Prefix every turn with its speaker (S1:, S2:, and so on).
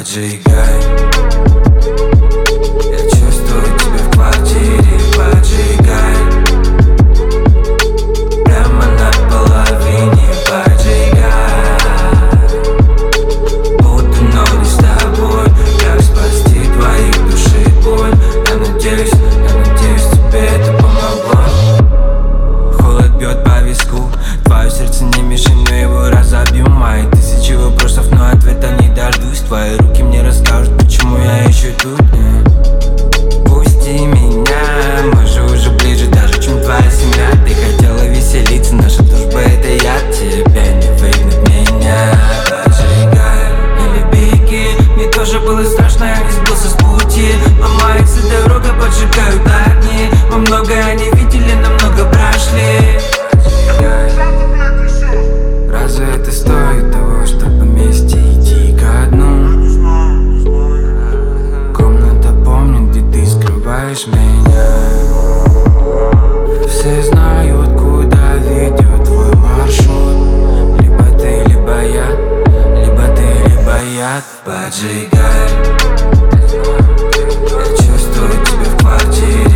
S1: Поджигай. Я чувствую тебя в квартире. Поджигай. Прямо на половине. Поджигай. Буду, но не с тобой. Как спасти твоих души боль? Я надеюсь, тебе это помогло. Холод бьет по виску. Твое сердце не мишень, но его разобью. Мои тысячи вопросов, но ответа не дождусь. Твои руки мне расскажут, почему я еще тут. Пусти меня, мы же уже ближе даже, чем твоя семья. Ты хотела веселиться, наша дружба это яд. Тебе не выгнать меня. Поджигай или беги. Мне тоже было страшно, я не сбился с пути. Ломается дорога, поджигают огни. Мы многое не видели, но много прошли. Разве это стоит того, чтобы вместе идти ко дну? Комната помнит, где ты скрываешь меня. Все знают, куда ведет твой маршрут. Либо ты, либо я, либо ты, либо я. Поджигай. Я чувствую тебя в квартире.